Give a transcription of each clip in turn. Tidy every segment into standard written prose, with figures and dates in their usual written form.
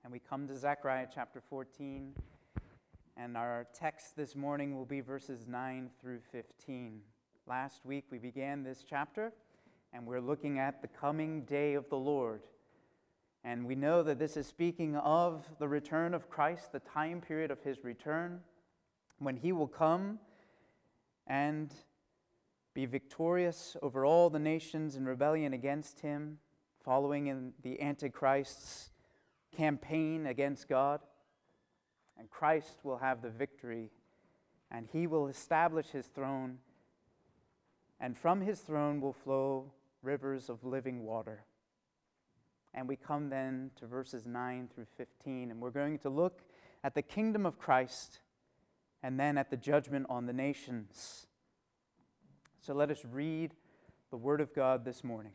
And we come to Zechariah chapter 14, and our text this morning will be verses 9 through 15. Last week we began this chapter, and we're looking at the coming day of the Lord. And we know that this is speaking of the return of Christ, the time period of his return, when he will come and be victorious over all the nations in rebellion against him, following in the Antichrist's campaign against God. And Christ will have the victory, and he will establish his throne, and from his throne will flow rivers of living water. And we come then to verses 9 through 15, and we're going to look at the kingdom of Christ and then at the judgment on the nations. So let us read the Word of God this morning.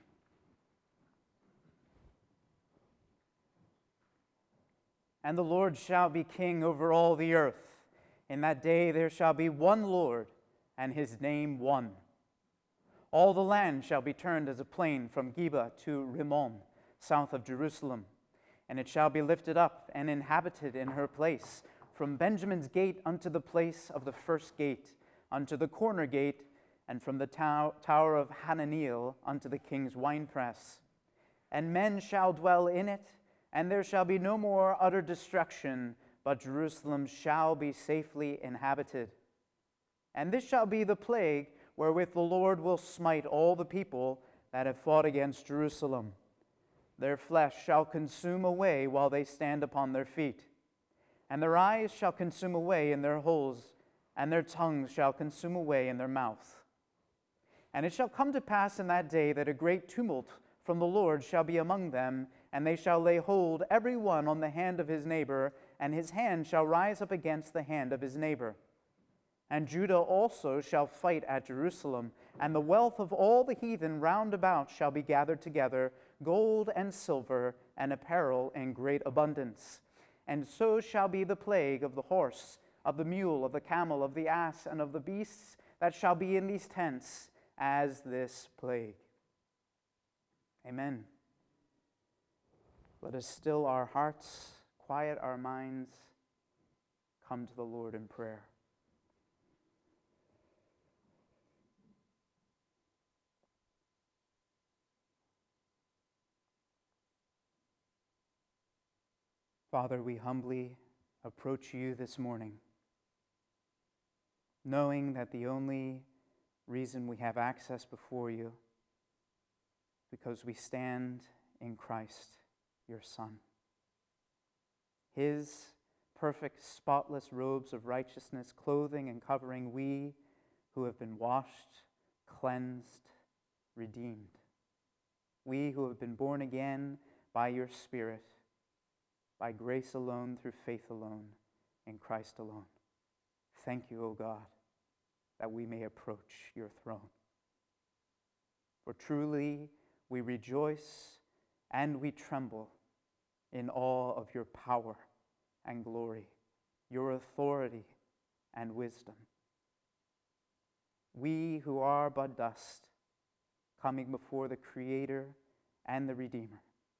And the Lord shall be king over all the earth. In that day there shall be one Lord, and his name one. All the land shall be turned as a plain from Geba to Rimmon, south of Jerusalem. And it shall be lifted up and inhabited in her place, from Benjamin's gate unto the place of the first gate, unto the corner gate, and from the tower of Hananiel unto the king's winepress. And men shall dwell in it, and there shall be no more utter destruction, but Jerusalem shall be safely inhabited. And this shall be the plague wherewith the Lord will smite all the people that have fought against Jerusalem. Their flesh shall consume away while they stand upon their feet, and their eyes shall consume away in their holes, and their tongues shall consume away in their mouth. And it shall come to pass in that day that a great tumult from the Lord shall be among them, and they shall lay hold every one on the hand of his neighbor, and his hand shall rise up against the hand of his neighbor. And Judah also shall fight at Jerusalem, and the wealth of all the heathen round about shall be gathered together, gold and silver, and apparel in great abundance. And so shall be the plague of the horse, of the mule, of the camel, of the ass, and of the beasts that shall be in these tents, as this plague. Amen. Let us still our hearts, quiet our minds, come to the Lord in prayer. Father, we humbly approach you this morning, knowing that the only reason we have access before you because we stand in Christ, your Son. His perfect, spotless robes of righteousness, clothing and covering we who have been washed, cleansed, redeemed. We who have been born again by your Spirit, by grace alone, through faith alone, in Christ alone. Thank you, O God, that we may approach your throne. For truly we rejoice and we tremble in awe of your power and glory, your authority and wisdom. We who are but dust, coming before the Creator and the Redeemer.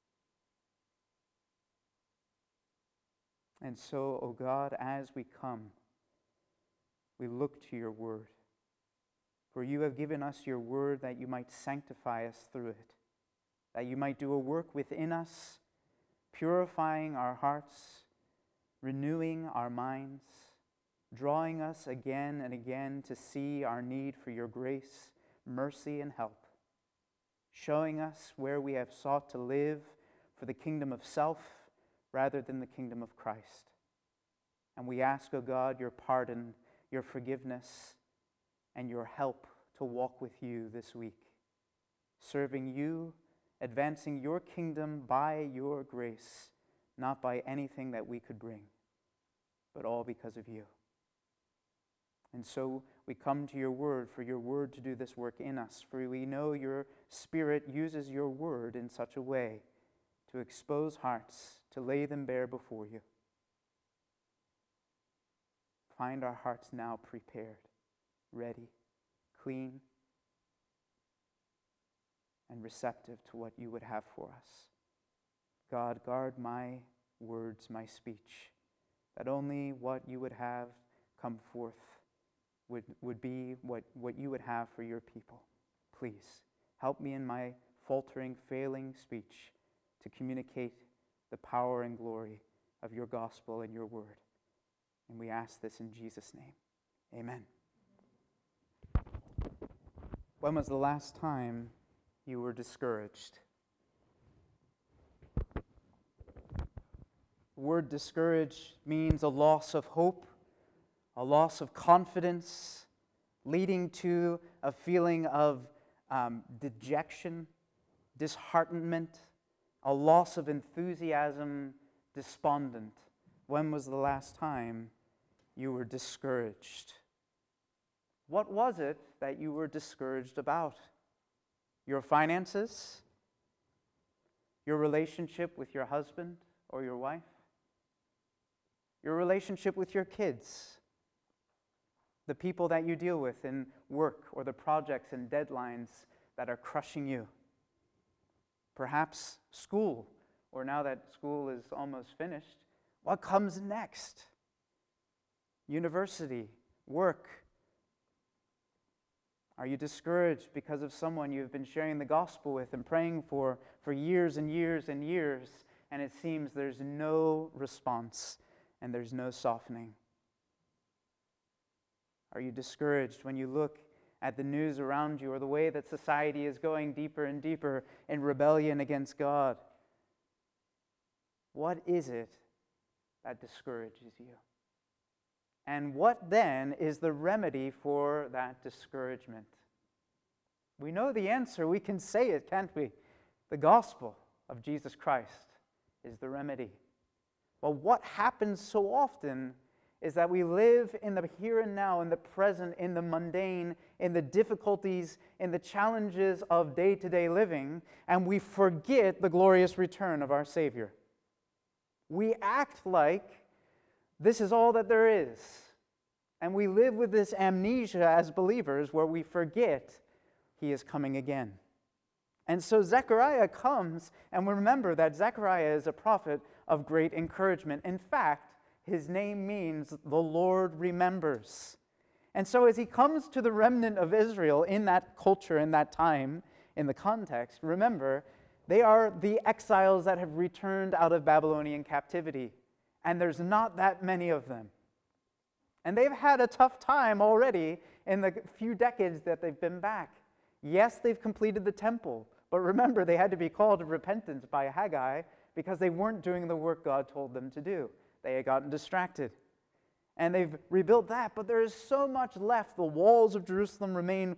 And so, O God, as we come, we look to your word. For you have given us your word that you might sanctify us through it, that you might do a work within us, purifying our hearts, renewing our minds, drawing us again and again to see our need for your grace, mercy, and help, showing us where we have sought to live for the kingdom of self rather than the kingdom of Christ. And we ask, O God, your pardon, your forgiveness, and your help to walk with you this week, serving you, advancing your kingdom by your grace, not by anything that we could bring, but all because of you. And so we come to your word, for your word to do this work in us, for we know your Spirit uses your word in such a way to expose hearts, to lay them bare before you. Find our hearts now prepared, ready, clean, and receptive to what you would have for us. God, guard my words, my speech, that only what you would have come forth would be what you would have for your people. Please help me in my faltering, failing speech to communicate the power and glory of your gospel and your word. And we ask this in Jesus' name. Amen. When was the last time you were discouraged? The word discouraged means a loss of hope, a loss of confidence, leading to a feeling of dejection, disheartenment, a loss of enthusiasm, despondent. When was the last time you were discouraged? What was it that you were discouraged about? Your finances? Your relationship with your husband or your wife? Your relationship with your kids? The people that you deal with in work, or the projects and deadlines that are crushing you? Perhaps school, or now that school is almost finished, what comes next? University, work. Are you discouraged because of someone you've been sharing the gospel with and praying for years and years and years, and it seems there's no response and there's no softening? Are you discouraged when you look at the news around you, or the way that society is going deeper and deeper in rebellion against God? What is it that discourages you? And what then is the remedy for that discouragement? We know the answer. We can say it, can't we? The gospel of Jesus Christ is the remedy. Well, what happens so often is that we live in the here and now, in the present, in the mundane, in the difficulties, in the challenges of day-to-day living, and we forget the glorious return of our Savior. We act like this is all that there is. And we live with this amnesia as believers where we forget He is coming again. And so Zechariah comes, and we remember that Zechariah is a prophet of great encouragement. In fact, his name means the Lord remembers. And so as he comes to the remnant of Israel in that culture, in that time, in the context, remember, they are the exiles that have returned out of Babylonian captivity. And there's not that many of them. And they've had a tough time already in the few decades that they've been back. Yes, they've completed the temple, but remember, they had to be called to repentance by Haggai because they weren't doing the work God told them to do. They had gotten distracted. And they've rebuilt that, but there is so much left. The walls of Jerusalem remain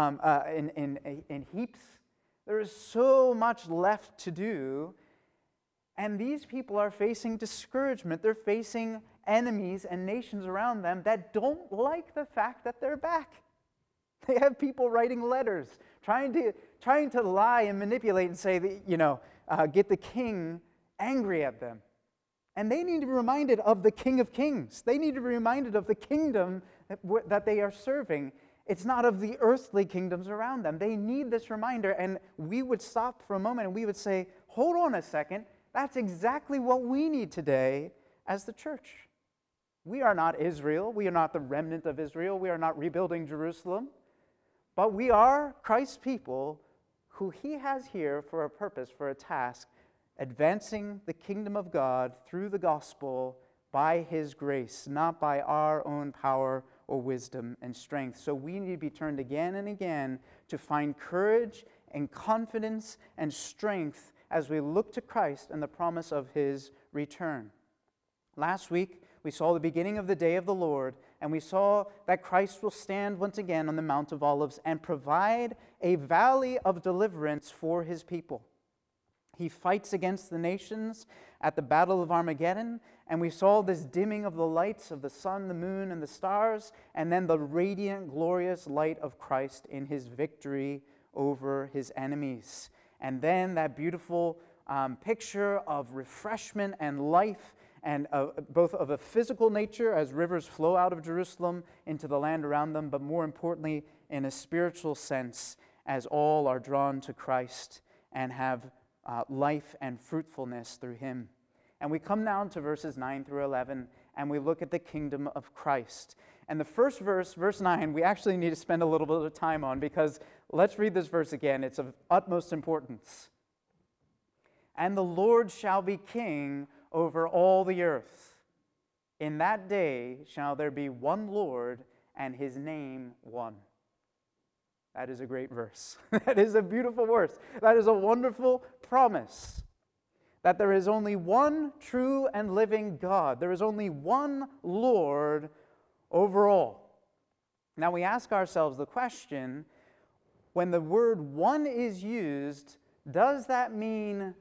in heaps. There is so much left to do. And these people are facing discouragement. They're facing enemies and nations around them that don't like the fact that they're back. They have people writing letters, trying to lie and manipulate and say, that, get the king angry at them. And they need to be reminded of the King of Kings. They need to be reminded of the kingdom that they are serving. It's not of the earthly kingdoms around them. They need this reminder, and we would stop for a moment and we would say, hold on a second, that's exactly what we need today as the church. We are not Israel. We are not the remnant of Israel. We are not rebuilding Jerusalem. But we are Christ's people who He has here for a purpose, for a task, advancing the kingdom of God through the gospel by His grace, not by our own power or wisdom and strength. So we need to be turned again and again to find courage and confidence and strength as we look to Christ and the promise of His return. Last week, we saw the beginning of the day of the Lord, and we saw that Christ will stand once again on the Mount of Olives and provide a valley of deliverance for His people. He fights against the nations at the Battle of Armageddon, and we saw this dimming of the lights of the sun, the moon, and the stars, and then the radiant, glorious light of Christ in His victory over His enemies. And then that beautiful picture of refreshment and life, and both of a physical nature as rivers flow out of Jerusalem into the land around them, but more importantly, in a spiritual sense, as all are drawn to Christ and have life and fruitfulness through Him. And we come down to verses 9 through 11, and we look at the kingdom of Christ. And the first verse, verse 9, we actually need to spend a little bit of time on, because let's read this verse again. It's of utmost importance. And the Lord shall be king over all the earth. In that day shall there be one Lord, and his name one. That is a great verse. That is a beautiful verse. That is a wonderful promise. That there is only one true and living God. There is only one Lord over all. Now we ask ourselves the question, when the word one is used, does that mean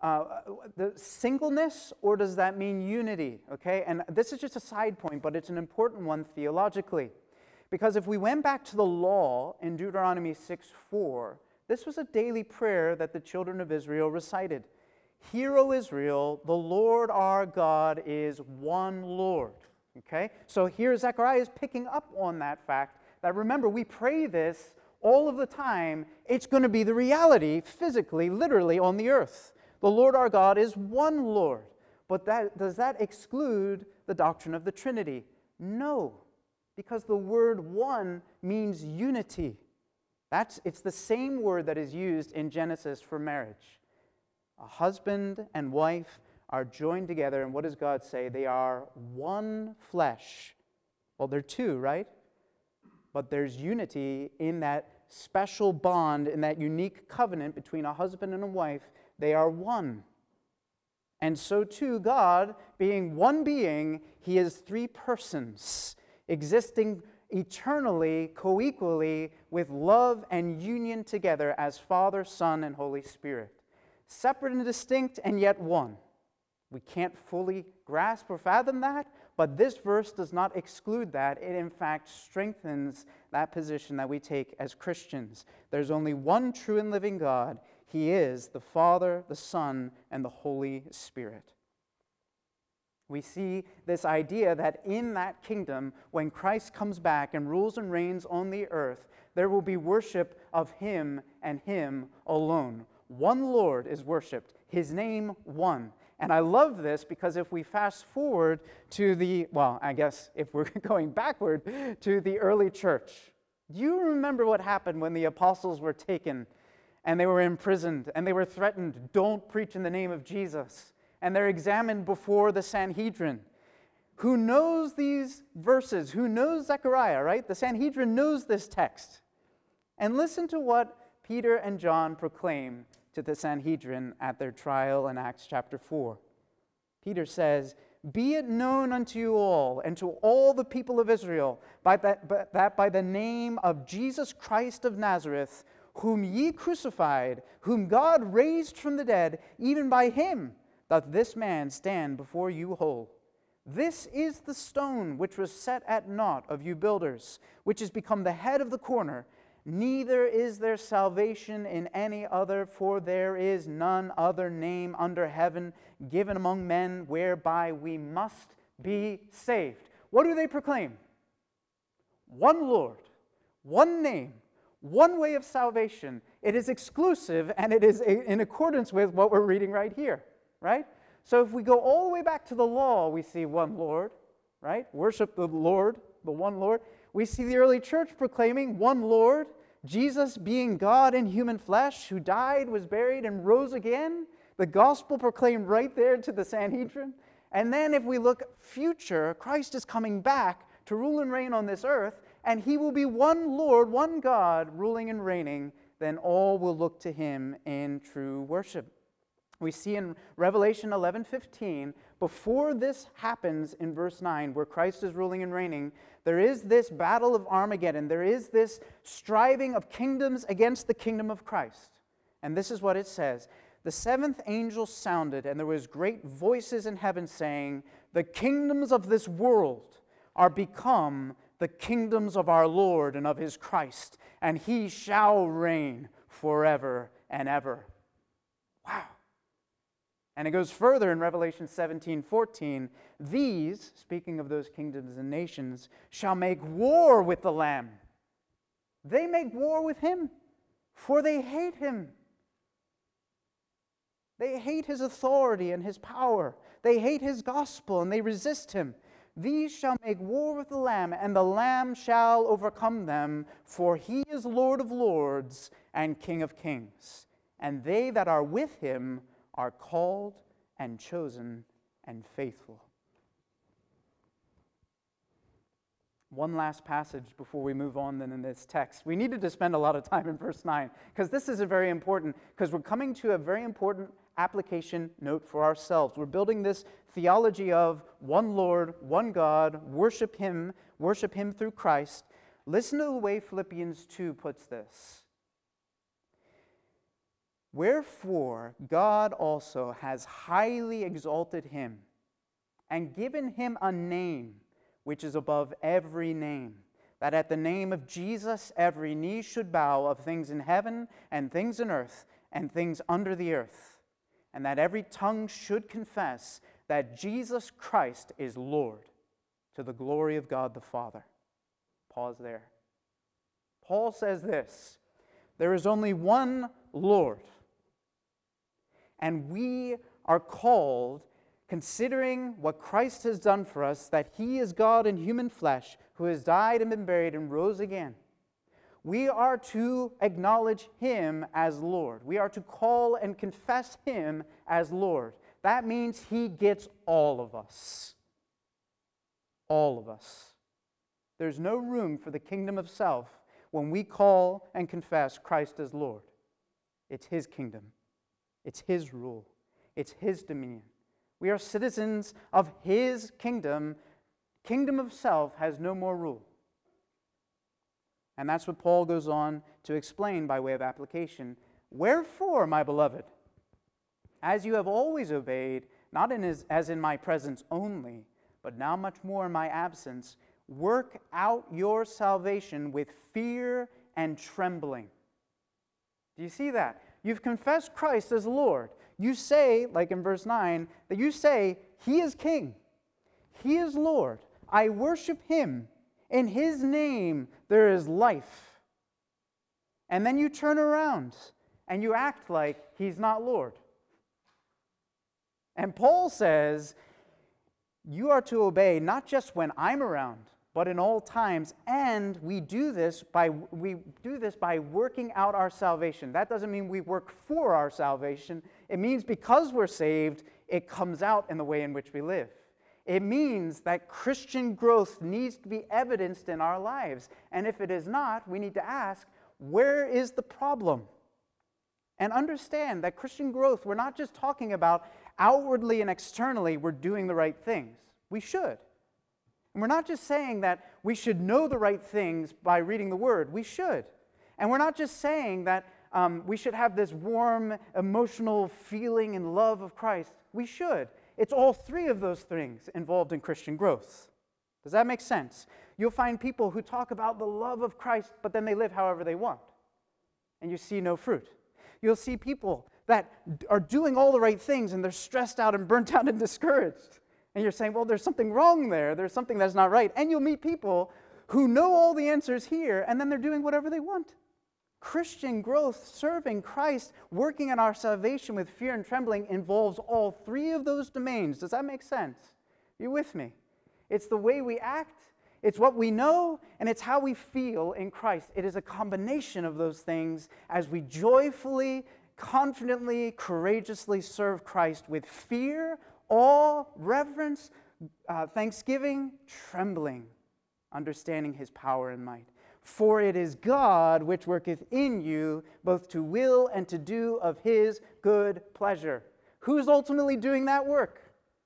the singleness, or does that mean unity? Okay, and this is just a side point, but it's an important one theologically. Because if we went back to the law in Deuteronomy 6:4, this was a daily prayer that the children of Israel recited. Hear, O Israel, the Lord our God is one Lord. Okay? So here Zechariah is picking up on that fact that, remember, we pray this all of the time. It's going to be the reality, physically, literally, on the earth. The Lord our God is one Lord. But does that exclude the doctrine of the Trinity? No. Because the word one means unity. It's the same word that is used in Genesis for marriage. A husband and wife are joined together, and what does God say? They are one flesh. Well, they're two, right? But there's unity in that special bond, in that unique covenant between a husband and a wife. They are one. And so too, God, being one being, he is three persons, existing eternally, co-equally, with love and union together as Father, Son, and Holy Spirit. Separate and distinct, and yet one. We can't fully grasp or fathom that, but this verse does not exclude that. It, in fact, strengthens that position that we take as Christians. There's only one true and living God. He is the Father, the Son, and the Holy Spirit. We see this idea that in that kingdom, when Christ comes back and rules and reigns on the earth, there will be worship of him and him alone. One Lord is worshiped, his name one. And I love this because if we fast forward to if we're going backward to the early church, do you remember what happened when the apostles were taken and they were imprisoned and they were threatened, don't preach in the name of Jesus? And they're examined before the Sanhedrin. Who knows these verses? Who knows Zechariah, right? The Sanhedrin knows this text. And listen to what Peter and John proclaim to the Sanhedrin at their trial in Acts chapter 4. Peter says, "Be it known unto you all and to all the people of Israel that by the name of Jesus Christ of Nazareth, whom ye crucified, whom God raised from the dead, even by him doth this man stand before you whole. This is the stone which was set at naught of you builders, which is become the head of the corner. Neither is there salvation in any other, for there is none other name under heaven given among men whereby we must be saved." What do they proclaim? One Lord, one name, one way of salvation. It is exclusive, and it is in accordance with what we're reading right here, right? So if we go all the way back to the law, we see one Lord, right? Worship the Lord, the one Lord. We see the early church proclaiming one Lord, Jesus being God in human flesh, who died, was buried, and rose again. The gospel proclaimed right there to the Sanhedrin. And then if we look future, Christ is coming back to rule and reign on this earth, and he will be one Lord, one God, ruling and reigning. Then all will look to him in true worship. We see in Revelation 11:15, before this happens in verse 9, where Christ is ruling and reigning, there is this battle of Armageddon. There is this striving of kingdoms against the kingdom of Christ. And this is what it says. "The seventh angel sounded, and there was great voices in heaven saying, the kingdoms of this world are become the kingdoms of our Lord and of his Christ, and he shall reign forever and ever." Wow. And it goes further in Revelation 17:14, "These," speaking of those kingdoms and nations, "shall make war with the Lamb." They make war with him, for they hate him. They hate his authority and his power. They hate his gospel and they resist him. These shall make war with the Lamb, and the Lamb shall overcome them, for he is Lord of lords and King of kings. And they that are with him are called and chosen and faithful. One last passage before we move on then in this text. We needed to spend a lot of time in verse 9, because this is a very important, because we're coming to a very important application note for ourselves. We're building this theology of one Lord, one God, worship him through Christ. Listen to the way Philippians 2 puts this. Wherefore God also has highly exalted him and given him a name which is above every name, that at the name of Jesus every knee should bow, of things in heaven and things in earth and things under the earth, and that every tongue should confess that Jesus Christ is Lord, to the glory of God the Father. Pause there. Paul says this: there is only one Lord, and we are called, considering what Christ has done for us, that he is God in human flesh, who has died and been buried and rose again. We are to acknowledge him as Lord. We are to call and confess him as Lord. That means he gets all of us. All of us. There's no room for the kingdom of self when we call and confess Christ as Lord. It's his kingdom. It's his rule. It's his dominion. We are citizens of his kingdom. Kingdom of self has no more rule. And that's what Paul goes on to explain by way of application. Wherefore, my beloved, as you have always obeyed, not as in my presence only, but now much more in my absence, work out your salvation with fear and trembling. Do you see that? You've confessed Christ as Lord. You say, like in verse 9, that you say, he is King. He is Lord. I worship him. In his name there is life. And then you turn around and you act like he's not Lord. And Paul says, you are to obey not just when I'm around, but in all times, and we do this by working out our salvation. That doesn't mean we work for our salvation. It means because we're saved, it comes out in the way in which we live. It means that Christian growth needs to be evidenced in our lives. And if it is not, we need to ask, where is the problem? And understand that Christian growth, we're not just talking about outwardly and externally we're doing the right things. We should. And we're not just saying that we should know the right things by reading the Word. We should. And we're not just saying that we should have this warm, emotional feeling and love of Christ. We should. It's all three of those things involved in Christian growth. Does that make sense? You'll find people who talk about the love of Christ, but then they live however they want. And you see no fruit. You'll see people that are doing all the right things and they're stressed out and burnt out and discouraged. And you're saying, well, there's something wrong there. There's something that's not right. And you'll meet people who know all the answers here, and then they're doing whatever they want. Christian growth, serving Christ, working on our salvation with fear and trembling involves all three of those domains. Does that make sense? Are you with me? It's the way we act, it's what we know, and it's how we feel in Christ. It is a combination of those things as we joyfully, confidently, courageously serve Christ with fear, awe, reverence, thanksgiving, trembling, understanding his power and might. For it is God which worketh in you both to will and to do of his good pleasure. Who's ultimately doing that work?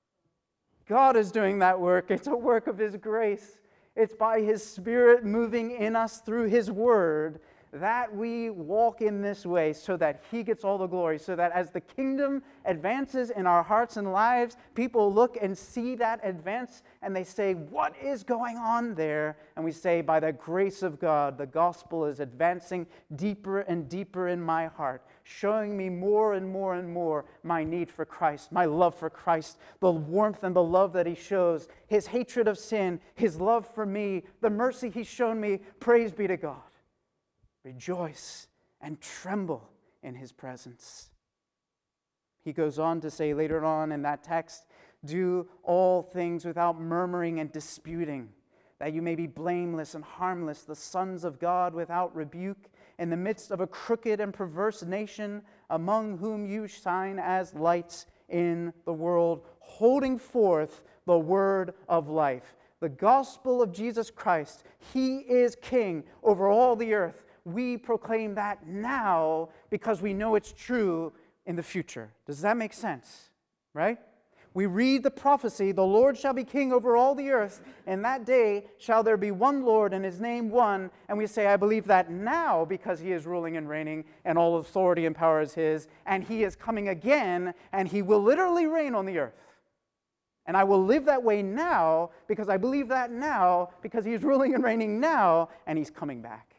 God is doing that work. It's a work of his grace. It's by his Spirit moving in us through his word that we walk in this way so that he gets all the glory, so that as the kingdom advances in our hearts and lives, people look and see that advance and they say, what is going on there? And we say, by the grace of God, the gospel is advancing deeper and deeper in my heart, showing me more and more and more my need for Christ, my love for Christ, the warmth and the love that he shows, his hatred of sin, his love for me, the mercy he's shown me. Praise be to God. Rejoice and tremble in his presence. He goes on to say later on in that text, Do all things without murmuring and disputing, that you may be blameless and harmless, the sons of God without rebuke, in the midst of a crooked and perverse nation, among whom you shine as lights in the world, holding forth the word of life. The gospel of Jesus Christ. He is king over all the earth. We proclaim that now because we know it's true in the future. Does that make sense? Right? We read the prophecy, the Lord shall be king over all the earth, and that day shall there be one Lord and his name one. And we say, I believe that now because he is ruling and reigning, and all authority and power is his, and he is coming again, and he will literally reign on the earth. And I will live that way now because I believe that now because he's ruling and reigning now, and he's coming back.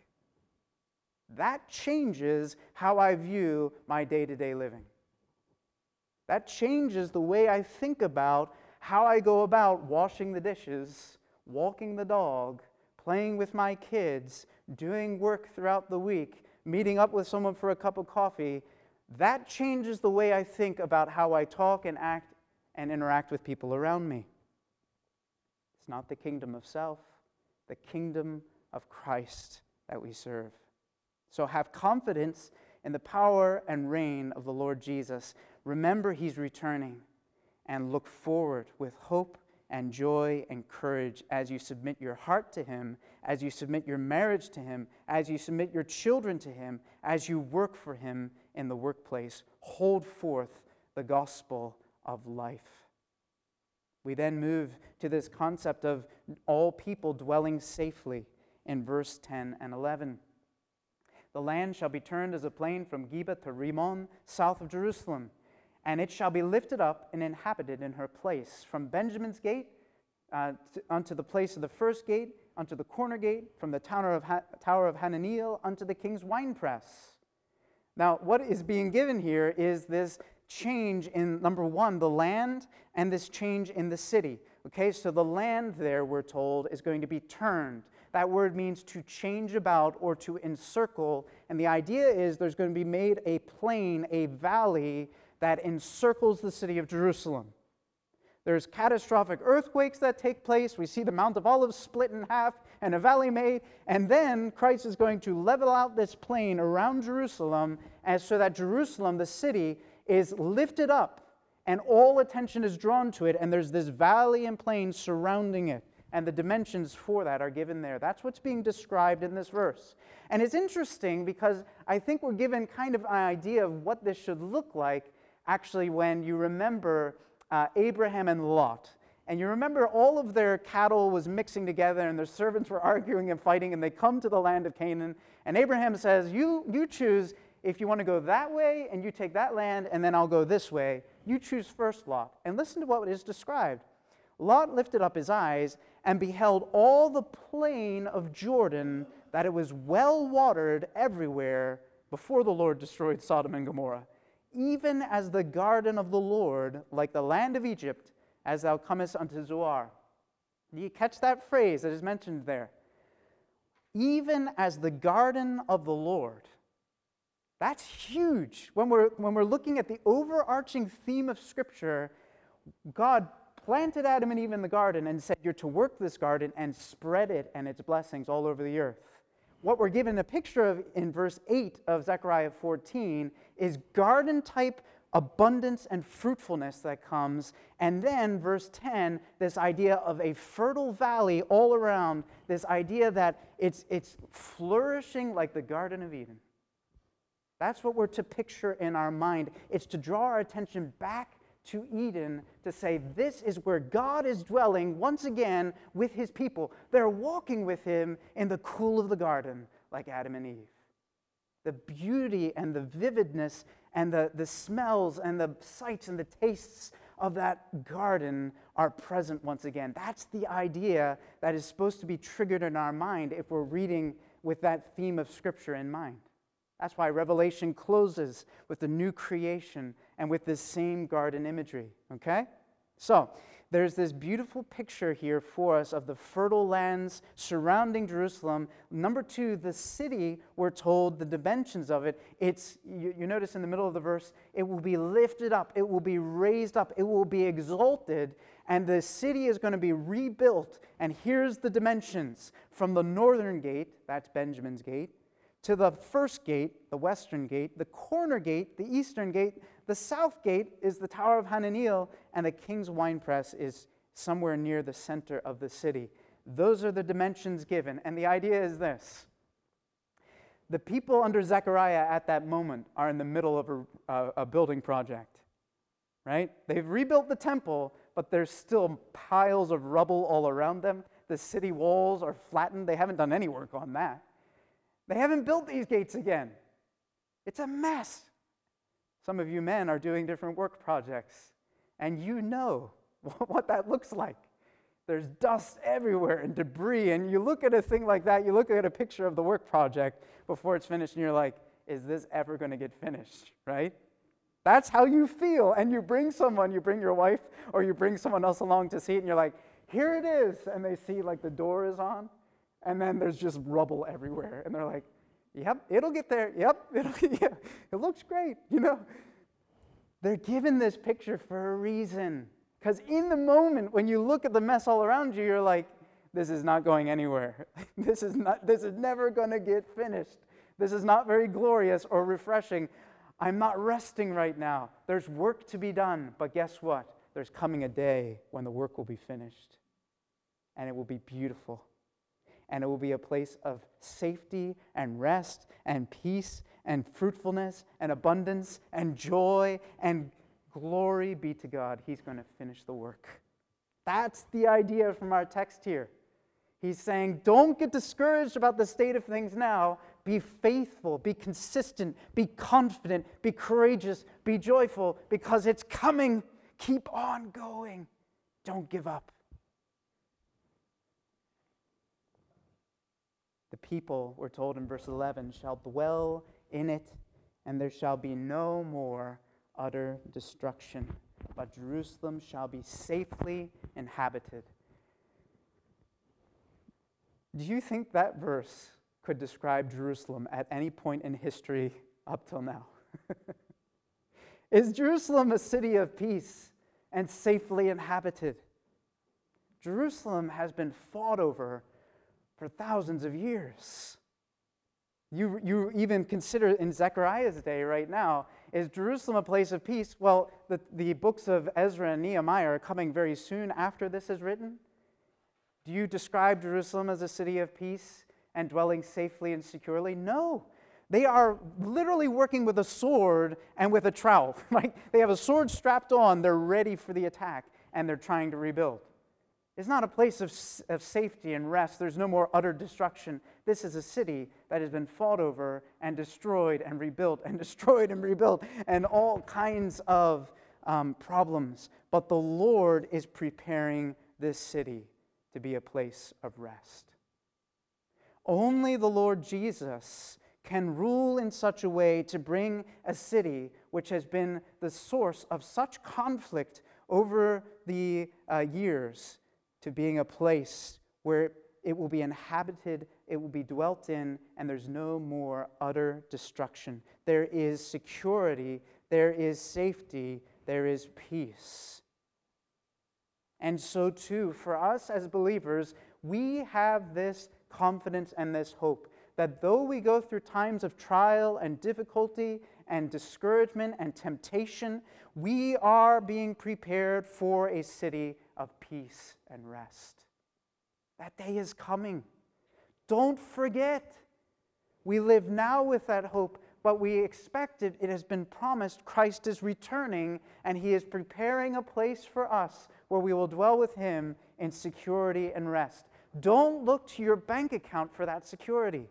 That changes how I view my day-to-day living. That changes the way I think about how I go about washing the dishes, walking the dog, playing with my kids, doing work throughout the week, meeting up with someone for a cup of coffee. That changes the way I think about how I talk and act and interact with people around me. It's not the kingdom of self, the kingdom of Christ that we serve. So have confidence in the power and reign of the Lord Jesus. Remember he's returning, and look forward with hope and joy and courage as you submit your heart to him, as you submit your marriage to him, as you submit your children to him, as you work for him in the workplace. Hold forth the gospel of life. We then move to this concept of all people dwelling safely in verse 10 and 11. The land shall be turned as a plain from Geba to Rimmon, south of Jerusalem, and it shall be lifted up and inhabited in her place, from Benjamin's gate unto the place of the first gate, unto the corner gate, from the tower of Hananiel unto the king's winepress. Now, what is being given here is this change in, number one, the land, and this change in the city. Okay, so the land there, we're told, is going to be turned. That word means to change about or to encircle, and the idea is there's going to be made a plain, a valley that encircles the city of Jerusalem. There's catastrophic earthquakes that take place. We see the Mount of Olives split in half and a valley made, and then Christ is going to level out this plain around Jerusalem, and so that Jerusalem, the city, is lifted up, and all attention is drawn to it, and there's this valley and plain surrounding it. And the dimensions for that are given there. That's what's being described in this verse. And it's interesting because I think we're given kind of an idea of what this should look like actually when you remember Abraham and Lot. And you remember all of their cattle was mixing together and their servants were arguing and fighting, and they come to the land of Canaan. And Abraham says, you choose if you want to go that way and you take that land, and then I'll go this way. You choose first, Lot. And listen to what is described. Lot lifted up his eyes and beheld all the plain of Jordan, that it was well watered everywhere before the Lord destroyed Sodom and Gomorrah, even as the garden of the Lord, like the land of Egypt, as thou comest unto Zoar. Do you catch that phrase that is mentioned there? Even as the garden of the Lord. That's huge. When we're looking at the overarching theme of Scripture, God planted Adam and Eve in the garden and said, you're to work this garden and spread it and its blessings all over the earth. What we're given a picture of in verse 8 of Zechariah 14 is garden-type abundance and fruitfulness that comes. And then verse 10, this idea of a fertile valley all around, this idea that it's flourishing like the Garden of Eden. That's what we're to picture in our mind. It's to draw our attention back to Eden, to say this is where God is dwelling once again with his people. They're walking with him in the cool of the garden like Adam and Eve. The beauty and the vividness and the smells and the sights and the tastes of that garden are present once again. That's the idea that is supposed to be triggered in our mind if we're reading with that theme of Scripture in mind. That's why Revelation closes with the new creation and with this same garden imagery, okay? So, there's this beautiful picture here for us of the fertile lands surrounding Jerusalem. Number two, the city, we're told the dimensions of it. You notice in the middle of the verse, it will be lifted up, it will be raised up, it will be exalted, and the city is going to be rebuilt. And here's the dimensions. From the northern gate, that's Benjamin's gate, to the first gate, the western gate, the corner gate, the eastern gate, the south gate is the Tower of Hananeel, and the king's winepress is somewhere near the center of the city. Those are the dimensions given. And the idea is this. The people under Zechariah at that moment are in the middle of a building project, right? They've rebuilt the temple, but there's still piles of rubble all around them. The city walls are flattened. They haven't done any work on that. They haven't built these gates again. It's a mess. Some of you men are doing different work projects, and you know what that looks like. There's dust everywhere and debris, and you look at a thing like that, you look at a picture of the work project before it's finished, and you're like, is this ever going to get finished, right? That's how you feel, and you bring your wife, or you bring someone else along to see it, and you're like, here it is, and they see like the door is on, and then there's just rubble everywhere, and they're like, yep, it'll get there. Yep, it looks great, They're given this picture for a reason. Because in the moment, when you look at the mess all around you, you're like, this is not going anywhere. This is never going to get finished. This is not very glorious or refreshing. I'm not resting right now. There's work to be done. But guess what? There's coming a day when the work will be finished. And it will be beautiful. And it will be a place of safety and rest and peace and fruitfulness and abundance and joy and glory be to God. He's going to finish the work. That's the idea from our text here. He's saying, don't get discouraged about the state of things now. Be faithful, be consistent, be confident, be courageous, be joyful, because it's coming. Keep on going. Don't give up. The people, we're told in verse 11, shall dwell in it, and there shall be no more utter destruction, but Jerusalem shall be safely inhabited. Do you think that verse could describe Jerusalem at any point in history up till now? Is Jerusalem a city of peace and safely inhabited? Jerusalem has been fought over for thousands of years. You even consider in Zechariah's day right now, is Jerusalem a place of peace? Well, the books of Ezra and Nehemiah are coming very soon after this is written. Do you describe Jerusalem as a city of peace and dwelling safely and securely? No. They are literally working with a sword and with a trowel, right? They have a sword strapped on, they're ready for the attack, and they're trying to rebuild. It's not a place of safety and rest. There's no more utter destruction. This is a city that has been fought over and destroyed and rebuilt and destroyed and rebuilt and all kinds of problems. But the Lord is preparing this city to be a place of rest. Only the Lord Jesus can rule in such a way to bring a city which has been the source of such conflict over the years to being a place where it will be inhabited, it will be dwelt in, and there's no more utter destruction. There is security, there is safety, there is peace. And so too, for us as believers, we have this confidence and this hope that though we go through times of trial and difficulty and discouragement and temptation, we are being prepared for a city of peace and rest. That day is coming. Don't forget. We live now with that hope, but we expect it. It has been promised. Christ is returning, and He is preparing a place for us where we will dwell with Him in security and rest. Don't look to your bank account for that security.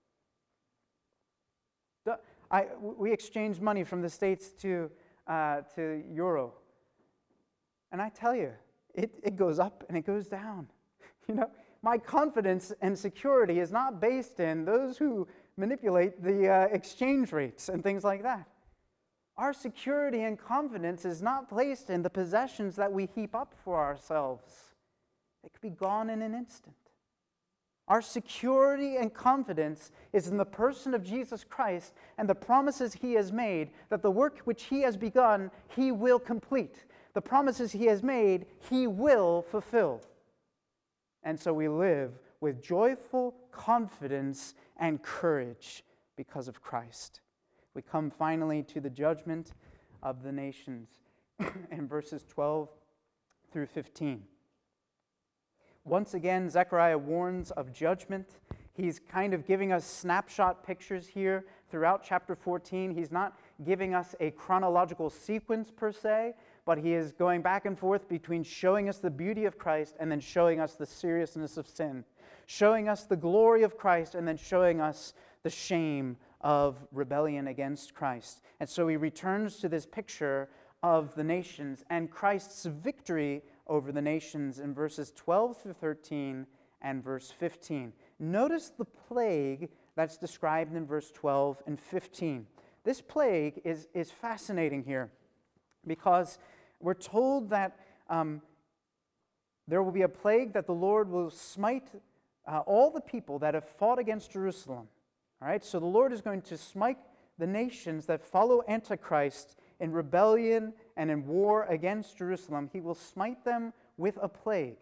We exchange money from the States to euro. And I tell you, it goes up and it goes down. My confidence and security is not based in those who manipulate the exchange rates and things like that. Our security and confidence is not placed in the possessions that we heap up for ourselves. They could be gone in an instant. Our security and confidence is in the person of Jesus Christ and the promises he has made, that the work which he has begun, he will complete. The promises he has made, he will fulfill. And so we live with joyful confidence and courage because of Christ. We come finally to the judgment of the nations in verses 12 through 15. Once again, Zechariah warns of judgment. He's kind of giving us snapshot pictures here throughout chapter 14. He's not giving us a chronological sequence per se, but he is going back and forth between showing us the beauty of Christ and then showing us the seriousness of sin, showing us the glory of Christ and then showing us the shame of rebellion against Christ. And so he returns to this picture of the nations and Christ's victory over the nations in verses 12 through 13 and verse 15. Notice the plague that's described in verse 12 and 15. This plague is fascinating here because we're told that there will be a plague that the Lord will smite all the people that have fought against Jerusalem. All right, so the Lord is going to smite the nations that follow Antichrist in rebellion and in war against Jerusalem. He will smite them with a plague.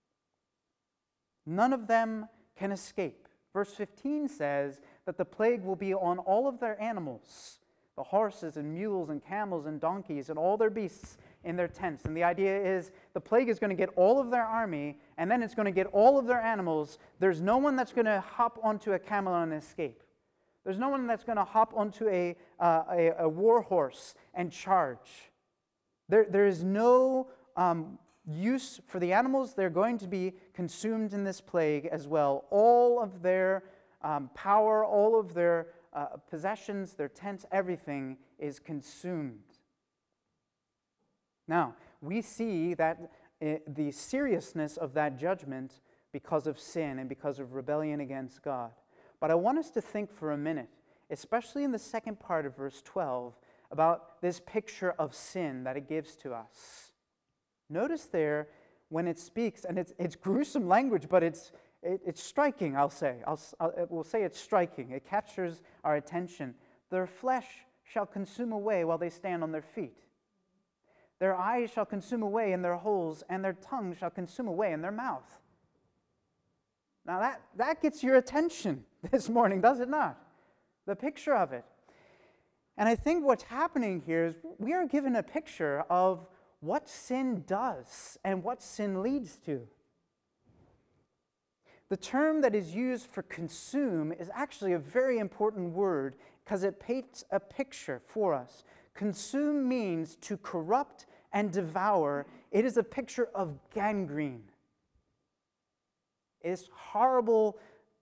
None of them can escape. Verse 15 says that the plague will be on all of their animals, the horses and mules and camels and donkeys and all their beasts in their tents. And the idea is the plague is going to get all of their army, and then it's going to get all of their animals. There's no one that's going to hop onto a camel and escape. There's no one that's going to hop onto a war horse and charge. There is no use for the animals. They're going to be consumed in this plague as well. All of their power, all of their possessions, their tents, everything is consumed. Now, we see that the seriousness of that judgment because of sin and because of rebellion against God. But I want us to think for a minute, especially in the second part of verse 12, about this picture of sin that it gives to us. Notice there when it speaks, and it's gruesome language, but it's striking, I'll say. We'll say it's striking. It captures our attention. Their flesh shall consume away while they stand on their feet. Their eyes shall consume away in their holes, and their tongue shall consume away in their mouth. Now that gets your attention this morning, does it not? The picture of it. And I think what's happening here is we are given a picture of what sin does and what sin leads to. The term that is used for consume is actually a very important word because it paints a picture for us. Consume means to corrupt and devour. It is a picture of gangrene. It's horrible,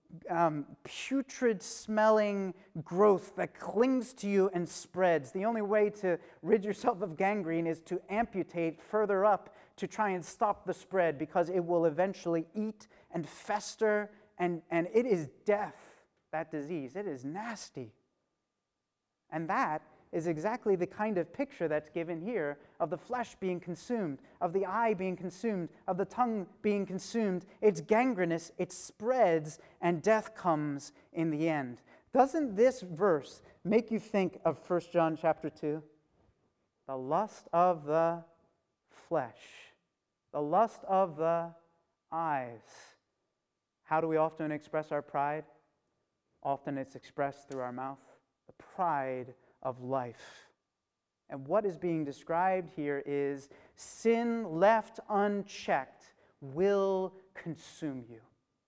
putrid-smelling growth that clings to you and spreads. The only way to rid yourself of gangrene is to amputate further up to try and stop the spread because it will eventually eat and fester, and it is death, that disease. It is nasty. And that is exactly the kind of picture that's given here of the flesh being consumed, of the eye being consumed, of the tongue being consumed. It's gangrenous, it spreads, and death comes in the end. Doesn't this verse make you think of 1 John chapter 2? The lust of the flesh, the lust of the eyes. How do we often express our pride? Often it's expressed through our mouth. The pride of life. And what is being described here is sin left unchecked will consume you.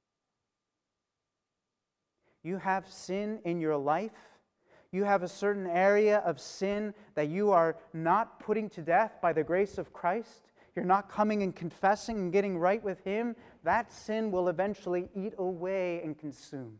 You have sin in your life. You have a certain area of sin that you are not putting to death by the grace of Christ. You're not coming and confessing and getting right with Him. That sin will eventually eat away and consume.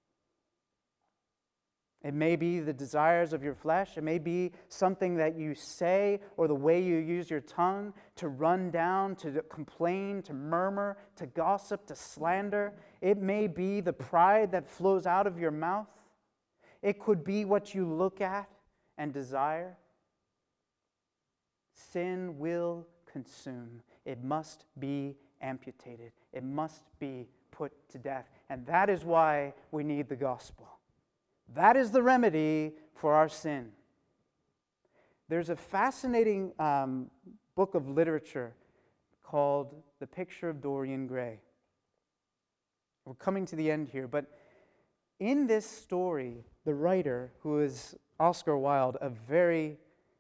It may be the desires of your flesh. It may be something that you say or the way you use your tongue to run down, to complain, to murmur, to gossip, to slander. It may be the pride that flows out of your mouth. It could be what you look at and desire. Sin will consume. It must be amputated. It must be put to death. And that is why we need the gospel. That is the remedy for our sin. There's a fascinating book of literature called The Picture of Dorian Gray. We're coming to the end here, but in this story, the writer, who is Oscar Wilde, a very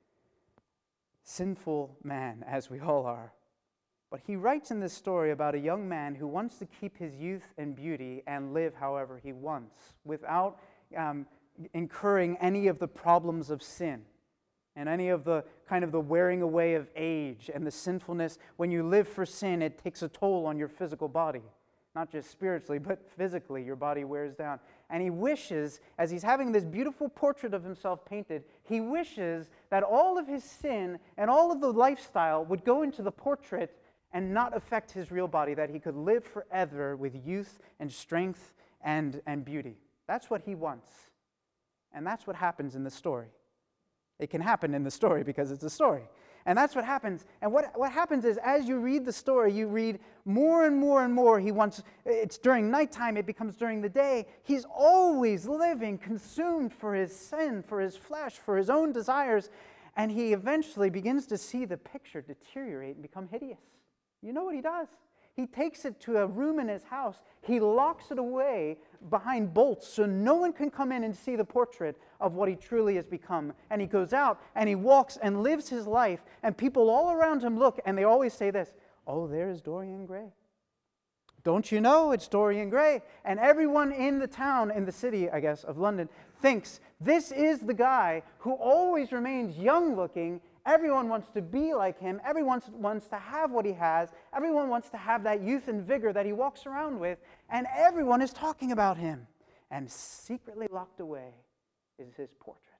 sinful man, as we all are, but he writes in this story about a young man who wants to keep his youth and beauty and live however he wants, without incurring any of the problems of sin and any of the kind of the wearing away of age and the sinfulness. When you live for sin, it takes a toll on your physical body. Not just spiritually, but physically, your body wears down. And he wishes, as he's having this beautiful portrait of himself painted, he wishes that all of his sin and all of the lifestyle would go into the portrait and not affect his real body, that he could live forever with youth and strength and beauty. That's what he wants. And that's what happens in the story. It can happen in the story because it's a story. And that's what happens. And what happens is, as you read the story, you read more and more and more. It's during nighttime, it becomes during the day. He's always living, consumed for his sin, for his flesh, for his own desires. And he eventually begins to see the picture deteriorate and become hideous. You know what he does? He takes it to a room in his house. He locks it away behind bolts so no one can come in and see the portrait of what he truly has become. And he goes out and he walks and lives his life, and people all around him look, and they always say this, "Oh, there's Dorian Gray. Don't you know it's Dorian Gray?" And everyone in the town, in the city, I guess, of London, thinks this is the guy who always remains young-looking. Everyone wants to be like him. Everyone wants to have what he has. Everyone wants to have that youth and vigor that he walks around with. And everyone is talking about him. And secretly locked away is his portrait.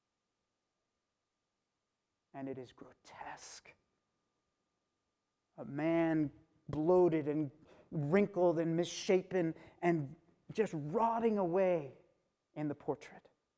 And it is grotesque. A man bloated and wrinkled and misshapen and just rotting away in the portrait.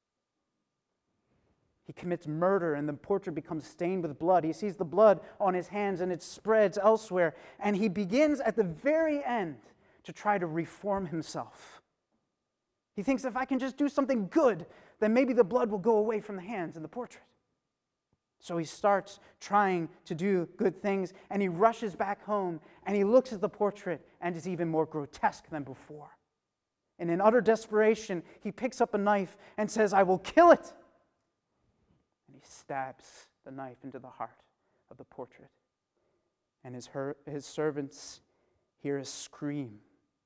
He commits murder, and the portrait becomes stained with blood. He sees the blood on his hands, and it spreads elsewhere. And he begins at the very end to try to reform himself. He thinks, if I can just do something good, then maybe the blood will go away from the hands in the portrait. So he starts trying to do good things, and he rushes back home, and he looks at the portrait, and it's even more grotesque than before. And in utter desperation, he picks up a knife and says, "I will kill it." He stabs the knife into the heart of the portrait. And his servants hear a scream.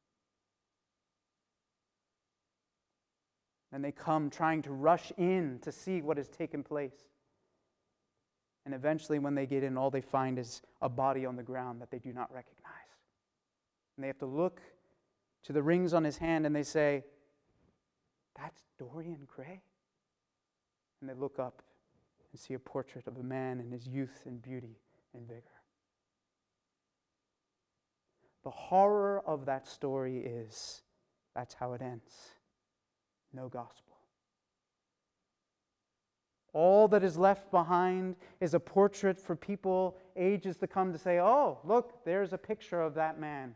And they come trying to rush in to see what has taken place. And eventually, when they get in, all they find is a body on the ground that they do not recognize. And they have to look to the rings on his hand, and they say, "That's Dorian Gray?" And they look up and see a portrait of a man in his youth and beauty and vigor. The horror of that story is, that's how it ends. No gospel. All that is left behind is a portrait for people ages to come to say, "Oh, look, there's a picture of that man."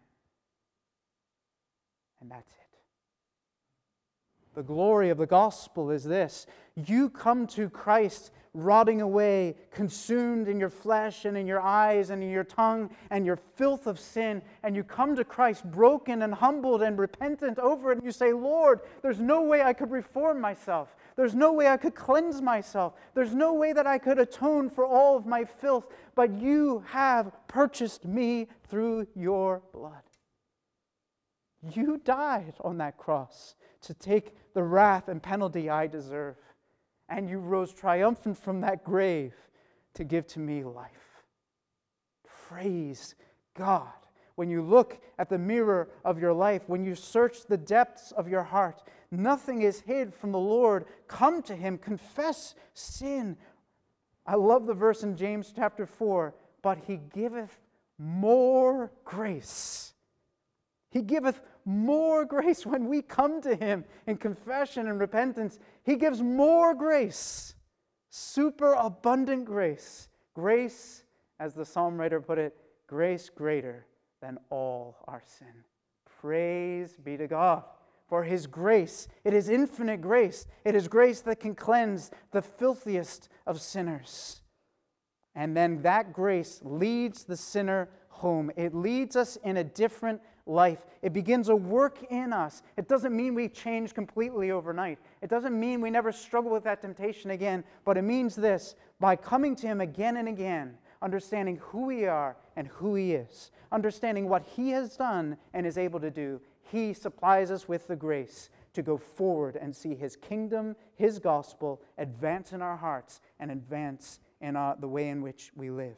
And that's it. The glory of the gospel is this: you come to Christ rotting away, consumed in your flesh and in your eyes and in your tongue and your filth of sin, and you come to Christ broken and humbled and repentant over it, and you say, "Lord, there's no way I could reform myself. There's no way I could cleanse myself. There's no way that I could atone for all of my filth, but you have purchased me through your blood. You died on that cross to take the wrath and penalty I deserve. And you rose triumphant from that grave to give to me life." Praise God. When you look at the mirror of your life, when you search the depths of your heart, nothing is hid from the Lord. Come to Him, confess sin. I love the verse in James chapter 4, "But He giveth more grace." He giveth more grace when we come to Him in confession and repentance. He gives more grace, super abundant grace, Grace, as the psalm writer put it, grace greater than all our sin. Praise be to God for His grace. It is infinite grace. It is grace that can cleanse the filthiest of sinners. And then that grace leads the sinner home. It leads us in a different life. It begins a work in us. It doesn't mean we change completely overnight. It doesn't mean we never struggle with that temptation again, but it means this: by coming to Him again and again, understanding who we are and who He is, understanding what He has done and is able to do, He supplies us with the grace to go forward and see His kingdom, His gospel advance in our hearts and advance in the way in which we live.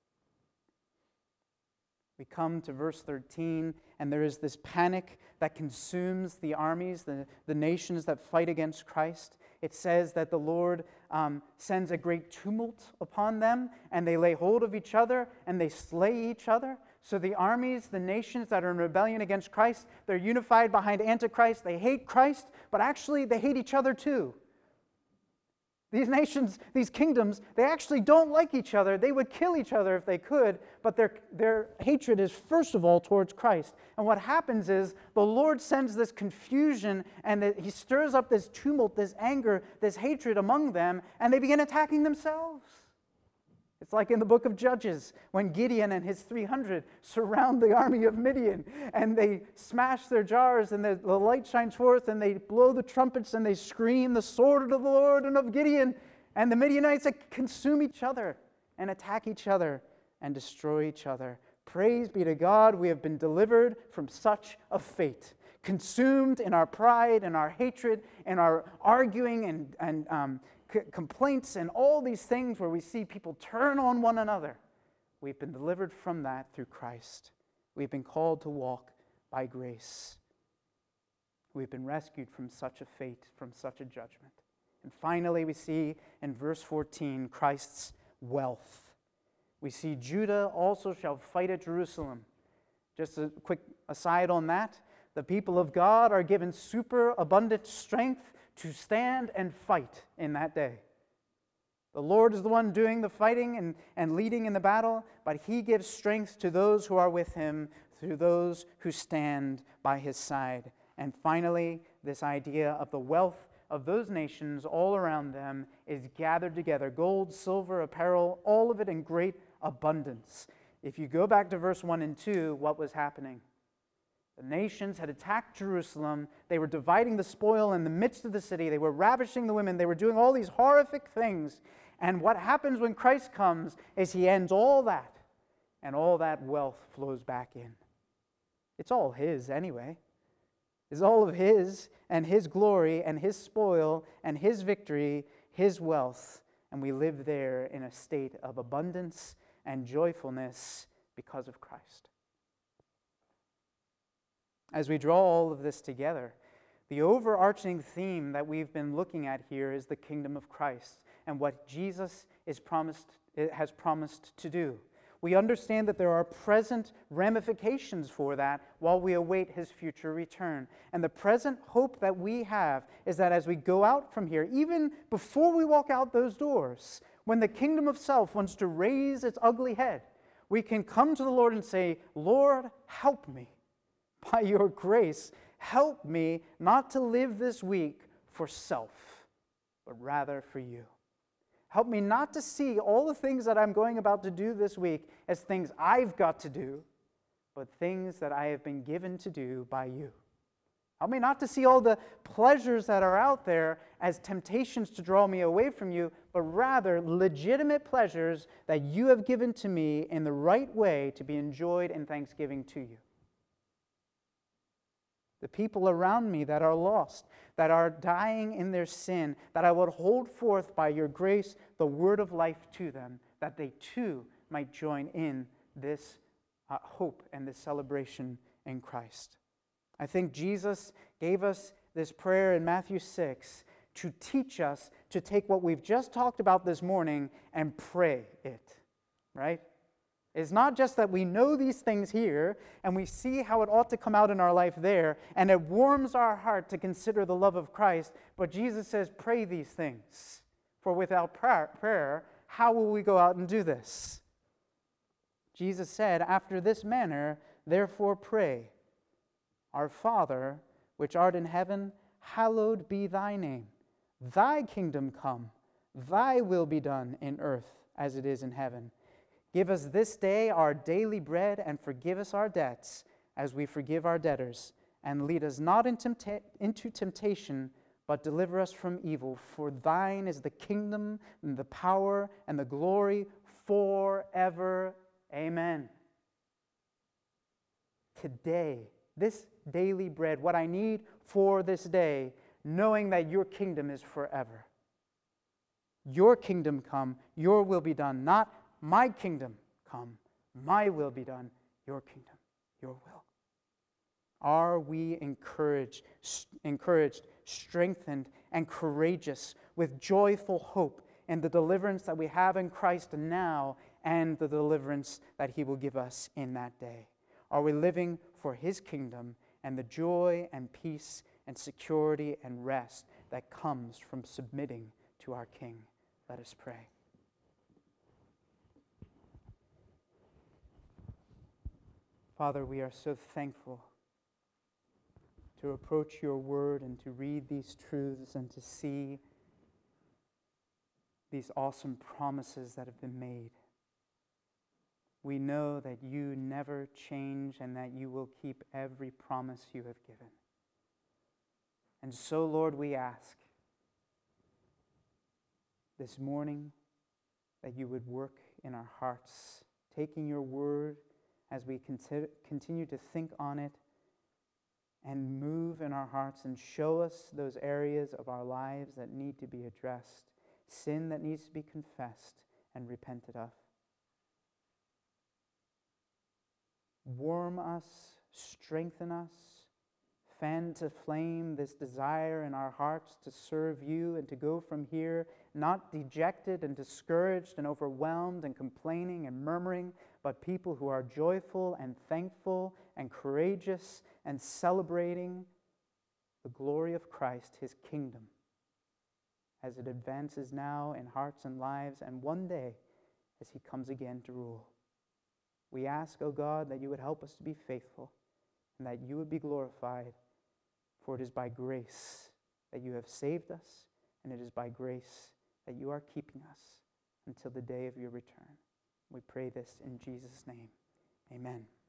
We come to verse 13, and there is this panic that consumes the armies, the nations that fight against Christ. It says that the Lord sends a great tumult upon them, and they lay hold of each other, and they slay each other. So the armies, the nations that are in rebellion against Christ, they're unified behind Antichrist. They hate Christ, but actually they hate each other too. These nations, these kingdoms, they actually don't like each other. They would kill each other if they could, but their hatred is first of all towards Christ. And what happens is the Lord sends this confusion, and He stirs up this tumult, this anger, this hatred among them, and they begin attacking themselves. It's like in the book of Judges, when Gideon and his 300 surround the army of Midian, and they smash their jars, and the light shines forth, and they blow the trumpets, and they scream, "The sword of the Lord and of Gideon." And the Midianites consume each other and attack each other and destroy each other. Praise be to God, we have been delivered from such a fate. Consumed in our pride and our hatred and our arguing and complaints and all these things where we see people turn on one another. We've been delivered from that through Christ. We've been called to walk by grace. We've been rescued from such a fate, from such a judgment. And finally, we see in verse 14 Christ's wealth. We see Judah also shall fight at Jerusalem. Just a quick aside on that. The people of God are given super abundant strength to stand and fight in that day. The Lord is the one doing the fighting and leading in the battle, but He gives strength to those who are with Him through those who stand by His side. And finally, this idea of the wealth of those nations all around them is gathered together. Gold, silver, apparel, all of it in great abundance. If you go back to verse 1 and 2, what was happening? The nations had attacked Jerusalem. They were dividing the spoil in the midst of the city. They were ravishing the women. They were doing all these horrific things. And what happens when Christ comes is He ends all that, and all that wealth flows back in. It's all His anyway. It's all of His and His glory and His spoil and His victory, His wealth. And we live there in a state of abundance and joyfulness because of Christ. As we draw all of this together, the overarching theme that we've been looking at here is the kingdom of Christ and what Jesus has promised to do. We understand that there are present ramifications for that while we await His future return. And the present hope that we have is that as we go out from here, even before we walk out those doors, when the kingdom of self wants to raise its ugly head, we can come to the Lord and say, "Lord, help me. By your grace, help me not to live this week for self, but rather for you. Help me not to see all the things that I'm going about to do this week as things I've got to do, but things that I have been given to do by you. Help me not to see all the pleasures that are out there as temptations to draw me away from you, but rather legitimate pleasures that you have given to me in the right way to be enjoyed in thanksgiving to you. The people around me that are lost, that are dying in their sin, that I would hold forth by your grace the word of life to them, that they too might join in this hope and this celebration in Christ. I think Jesus gave us this prayer in Matthew 6 to teach us to take what we've just talked about this morning and pray it, right? It's not just that we know these things here and we see how it ought to come out in our life there, and it warms our heart to consider the love of Christ, but Jesus says, pray these things. For without prayer, how will we go out and do this? Jesus said, after this manner, therefore pray, Our Father, which art in heaven, hallowed be thy name. Thy kingdom come, thy will be done in earth as it is in heaven. Give us this day our daily bread, and forgive us our debts as we forgive our debtors. And lead us not into temptation, but deliver us from evil. For thine is the kingdom, and the power, and the glory forever. Amen. Today, this daily bread, what I need for this day, knowing that your kingdom is forever. Your kingdom come, your will be done, not my kingdom come, my will be done, your kingdom, your will. Are we encouraged, strengthened, and courageous with joyful hope in the deliverance that we have in Christ now and the deliverance that He will give us in that day? Are we living for His kingdom and the joy and peace and security and rest that comes from submitting to our King? Let us pray. Father, we are so thankful to approach your word and to read these truths and to see these awesome promises that have been made. We know that you never change and that you will keep every promise you have given. And so, Lord, we ask this morning that you would work in our hearts, taking your word as we continue to think on it and move in our hearts and show us those areas of our lives that need to be addressed, sin that needs to be confessed and repented of. Warm us, strengthen us, fan to flame this desire in our hearts to serve you and to go from here not dejected and discouraged and overwhelmed and complaining and murmuring, but people who are joyful and thankful and courageous and celebrating the glory of Christ, His kingdom, as it advances now in hearts and lives and one day as He comes again to rule. We ask, O God, that you would help us to be faithful and that you would be glorified, for it is by grace that you have saved us, and it is by grace that you are keeping us until the day of your return. We pray this in Jesus' name. Amen.